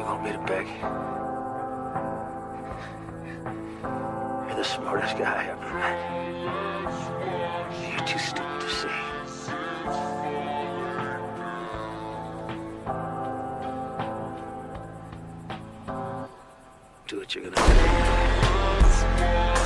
You want me to beg? You're the smartest guy I ever met. You're too stupid to see. Do what you're gonna do.